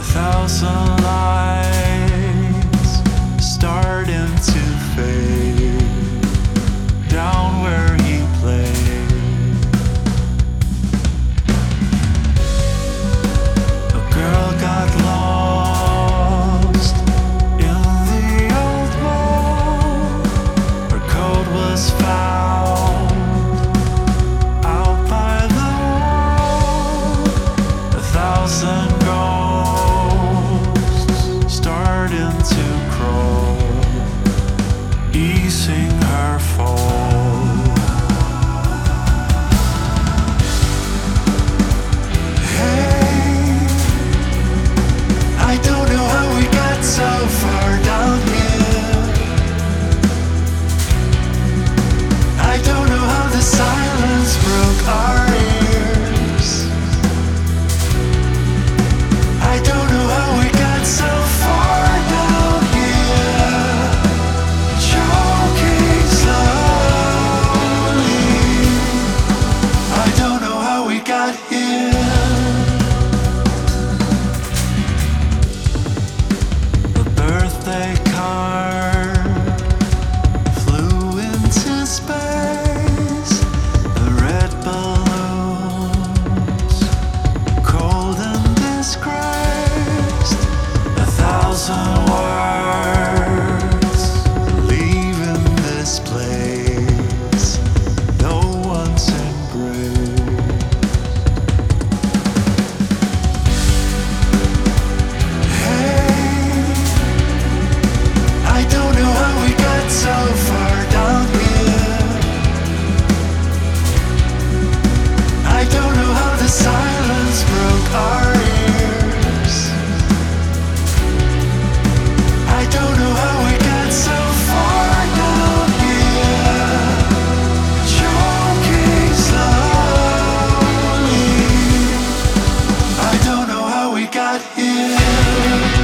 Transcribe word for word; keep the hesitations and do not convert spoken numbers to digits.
thousand lights starting to fade down where he played. A girl got lost in the old wall. Her code was found out by the wall. A thousand starting to crawl, easing her fall. Hey, I don't know how we got so far down here. I don't know how the silence broke our ears. I don't know how we got so far down here, choking slowly. I don't know how we got here. The birthday card flew into space. The red balloons, cold and disgraced. A thousand words leaving this place, no one's embrace. Hey, I don't know how we got so far down here. I don't know how the silence broke our ears. I don't know how we got so far down here, choking slowly. I don't know how we got here.